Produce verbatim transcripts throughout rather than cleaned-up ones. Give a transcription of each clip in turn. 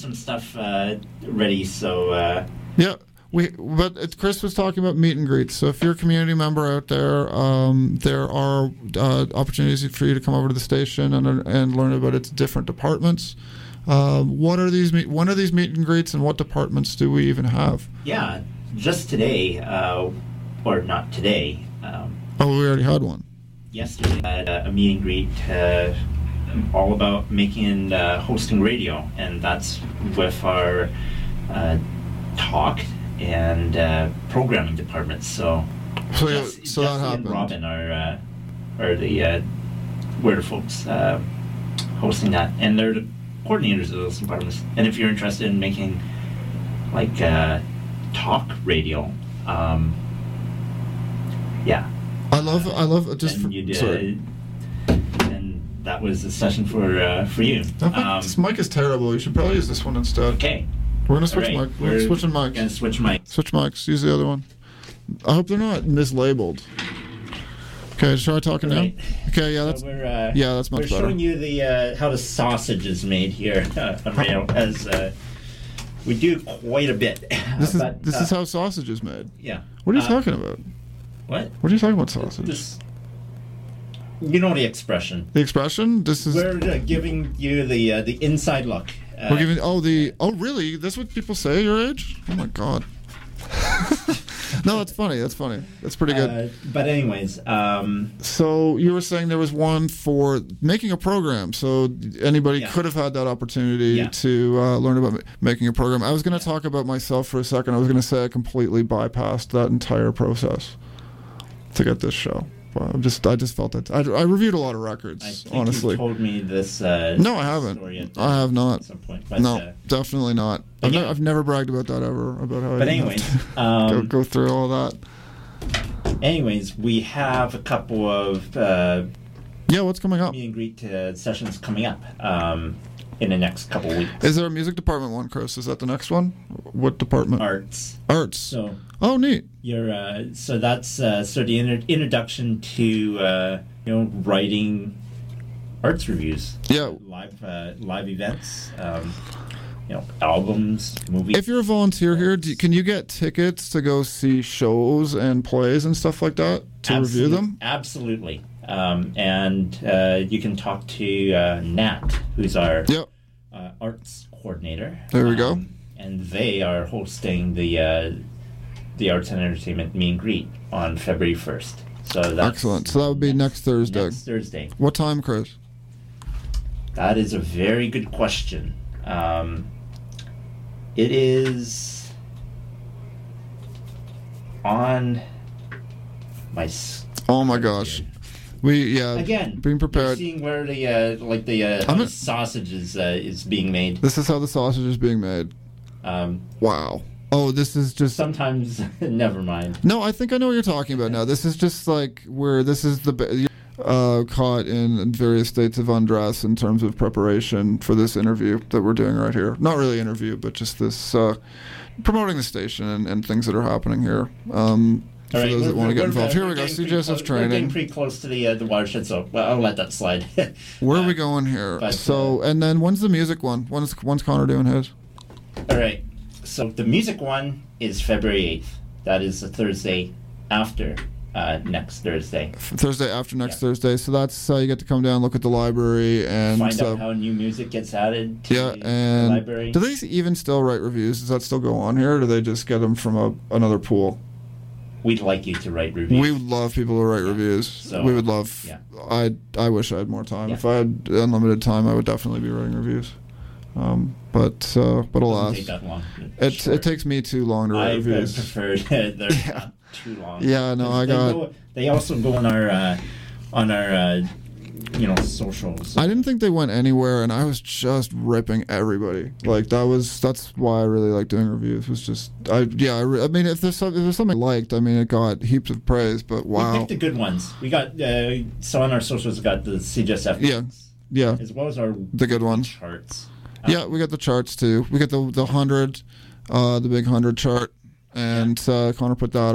some stuff uh, ready, so... Uh, yeah. We, but it, Chris was talking about meet and greets. So if you're a community member out there, um, there are uh, opportunities for you to come over to the station and and learn about its different departments. Uh, what are these? Meet, when are these meet and greets, and what departments do we even have? Yeah, just today, uh, or not today. Um, oh, we already had one. Yesterday, I had a, a meet and greet uh, all about making and uh, hosting radio, and that's with our uh, talk and uh, programming departments. So, so, yeah, Jesse, so Jesse that happened. And Robin are uh, are the uh, were the folks uh, hosting that, and they're the coordinators of those departments. And if you're interested in making like uh, talk radio, um, yeah, I love I love just for, you did, sorry. And that was a session for uh, for you. Um, this mic is terrible. You should probably use this one instead. Okay. We're gonna switch right. mic. We're, We're switching mics. Gonna switch mics. Switch mics. Use the other one. I hope they're not mislabeled. Okay, try talking right. now. Okay, yeah, that's so we're, uh, yeah, that's much we're better. We're showing you the uh, how the sausage is made here uh, on radio, as uh, we do quite a bit. This is but, this uh, is how sausage is made. Yeah. What are you uh, talking about? What? What are you talking about, sausage? This, you know the expression. The expression? This is. We're uh, giving you the uh, the inside look. Uh, We're giving. Oh, the. Oh, really? That's what people say your age? Oh my god. No, that's funny. That's funny. That's pretty good. Uh, but anyways, um, so you were saying there was one for making a program. So anybody yeah. could have had that opportunity yeah. to uh, learn about ma- making a program. I was going to yeah. talk about myself for a second. I was going to say I completely bypassed that entire process to get this show. Well, I'm just, I just felt that I, I reviewed a lot of records. I think honestly, you told me this. Uh, no, I haven't. Story I have not. At some point, but, no, uh, definitely not. I've, yeah. ne- I've never bragged about that ever. About how. But I anyways, um, go, um, go through all that. Anyways, we have a couple of uh, yeah. What's coming up? Meet and greet uh, sessions coming up um, in the next couple of weeks. Is there a music department one, Chris? Is that the next one? What department? Arts. Arts. So. Oh, neat. You're uh, so that's uh, so the inter- introduction to uh, you know writing arts reviews. Yeah. Live uh, live events. Um, you know, albums, movies. If you're a volunteer here, do, can you get tickets to go see shows and plays and stuff like that to Absolute, review them? Absolutely. Um, and uh, you can talk to uh, Nat, who's our yep. uh, arts coordinator. There we um, go. And they are hosting the uh, the Arts and Entertainment Meet and Greet on February first. So that's excellent. So that would be next, next Thursday. Next Thursday. What time, Chris? That is a very good question. Um, it is on my. Oh my gosh, we yeah. Again, being prepared. You're seeing where the uh, like the, uh, how a, the sausage is uh, is being made. This is how the sausage is being made. Um, wow. Oh, this is just. Sometimes, never mind. No, I think I know what you're talking about now. This is just like where this is the. Uh, caught in various states of undress in terms of preparation for this interview that we're doing right here. Not really interview, but just this uh, promoting the station and, and things that are happening here. Um, for right, those that want to get involved. Here we go. C J S F close, training. We're getting pretty close to the uh, the watershed, so well, I'll let that slide. Where uh, are we going here? But, so, uh, and then when's the music one? When's when's Connor doing his? All right. So the music one is February eighth. That is the Thursday after. Uh, next Thursday. Thursday after next yeah. Thursday. So that's uh, you get to come down, look at the library, and find uh, out how new music gets added to yeah, the, and the library. Do they even still write reviews? Does that still go on here, or do they just get them from a, another pool? We'd like you to write reviews. We would love people to write yeah. reviews. So, we would love. Yeah. I I wish I had more time. Yeah. If I had unlimited time, I would definitely be writing reviews. Um, but uh, but alas, take that long. It Sure. it takes me too long to write I reviews. prefer they're yeah. not too long. Yeah, no, I they got. Go, they also go on our uh, on our uh, you know socials. I didn't think they went anywhere, and I was just ripping everybody. Like that was that's why I really like doing reviews. Was just I yeah I, re- I mean if there's some, if there's something I liked, I mean it got heaps of praise. But wow, we picked the good ones. We got uh, so on our socials we got the C J S F. Yeah, yeah, as well as our the good ones charts. Yeah, we got the charts too. We got the the hundred, uh, the big hundred chart, and yeah. uh, Connor put that up.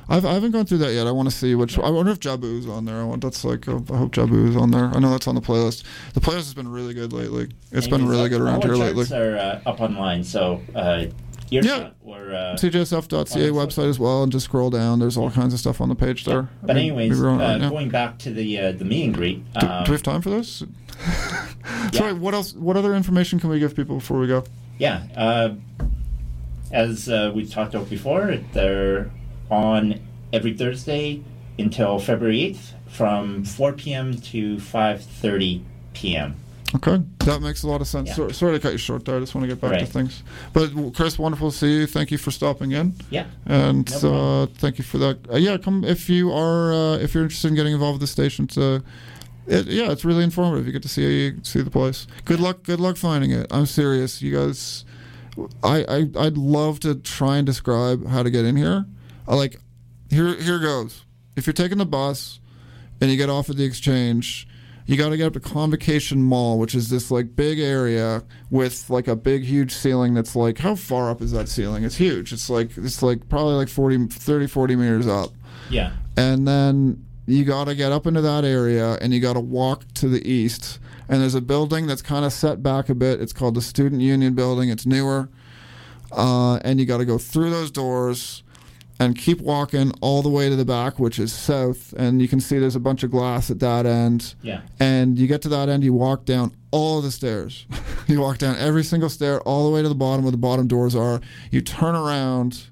I've, I haven't gone through that yet. I want to see which. I wonder if Jabu's on there. I want that's like. Uh, I hope Jabu's on there. I know that's on the playlist. The playlist has been really good lately. It's been really good around here lately. All charts are uh, up online, so uh, yeah, or uh, C J S F dot C A website as well, and just scroll down. There's all kinds of stuff on the page there. Yeah. But anyways, on, uh, yeah. going back to the uh, the meet and greet. Do, Um, do we have time for this? yeah. Sorry. What else? What other information can we give people before we go? Yeah. Uh, as uh, we've talked about before, they're on every Thursday until February eighth from four p.m. to five thirty p.m. Okay, that makes a lot of sense. Yeah. So, sorry to cut you short there. I just want to get back right. to things. But Chris, wonderful to see you. Thank you for stopping in. Yeah. And no uh, thank you for that. Uh, yeah, come if you are uh, if you're interested in getting involved with the station. To, it, yeah, it's really informative. You get to see see the place. Good luck. Good luck finding it. I'm serious. You guys, I I I'd love to try and describe how to get in here. I like. Here, here goes. If you're taking the bus and you get off at the Exchange, you got to get up to Convocation Mall, which is this like big area with like a big, huge ceiling that's like, how far up is that ceiling? It's huge. It's like it's like probably like forty, thirty, forty meters up. Yeah. And then you got to get up into that area and you got to walk to the east. And there's a building that's kind of set back a bit. It's called the Student Union Building. It's newer. Uh, and you got to go through those doors and keep walking all the way to the back, which is south, and you can see there's a bunch of glass at that end. Yeah. And you get to that end, you walk down all of the stairs. You walk down every single stair all the way to the bottom where the bottom doors are. You turn around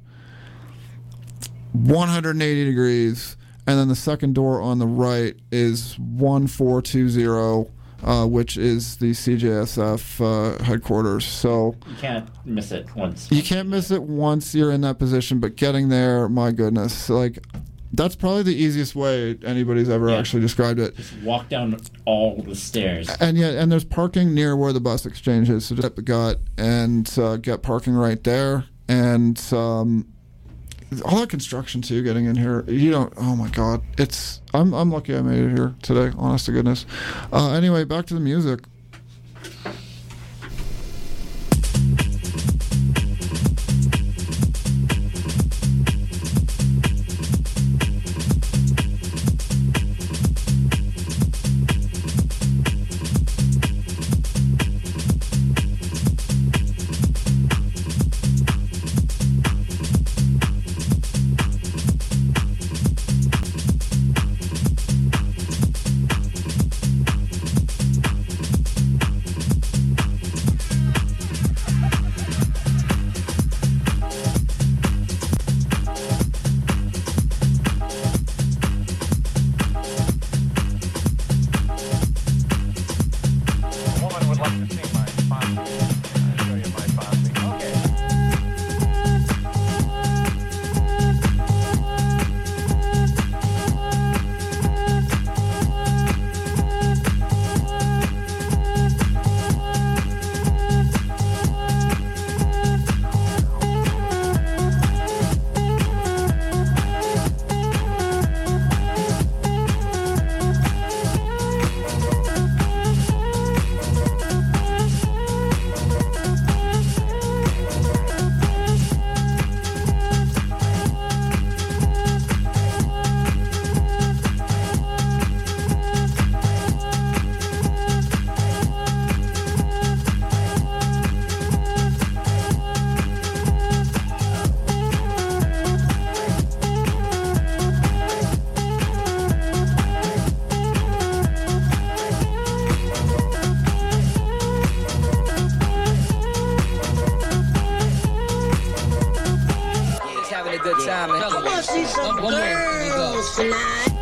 one hundred eighty degrees, and then the second door on the right is one four two zero, uh, which is the C J S F uh, headquarters. So you can't miss it once. You can't miss it once you're in that position, but getting there, my goodness, like that's probably the easiest way anybody's ever yeah. actually described it. Just walk down all the stairs. And yeah, and there's parking near where the bus exchange is, so just get the gut and uh, get parking right there. And um, all that construction too, getting in here, you don't. Oh my God, it's. I'm I'm lucky I made it here today. Honest to goodness. Uh, anyway, back to the music. Having a good time, man. Come on, see some girls tonight.